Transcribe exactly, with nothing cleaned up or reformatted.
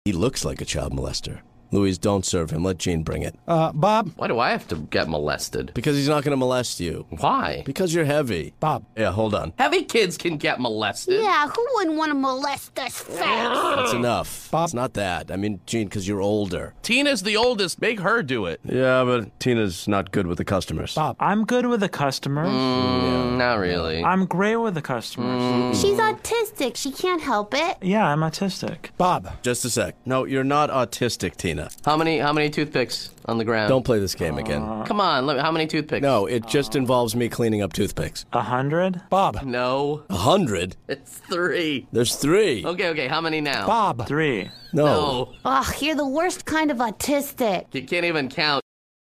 He looks like a child molester. Louise, don't serve him. Let Gene bring it. Uh, Bob? Why do I have to get molested? Because he's not going to molest you. Why? Because you're heavy. Bob. Yeah, hold on. Heavy kids can get molested. Yeah, who wouldn't want to molest us fast? That's enough. Bob. It's not that. I mean, Gene, because you're older. Tina's the oldest. Make her do it. Yeah, but Tina's not good with the customers. Bob. I'm good with the customers. Mm, not really. I'm great with the customers. She's autistic. She can't help it. Yeah, I'm autistic. Bob. Just a sec. No, you're not autistic, Tina. How many how many toothpicks on the ground? Don't play this game again. Come on, let me, how many toothpicks? No, it just involves me cleaning up toothpicks. A hundred? Bob. No. A hundred? It's three. There's three. Okay, okay, how many now? Bob. Three. No. No. Ugh, you're the worst kind of autistic. You can't even count.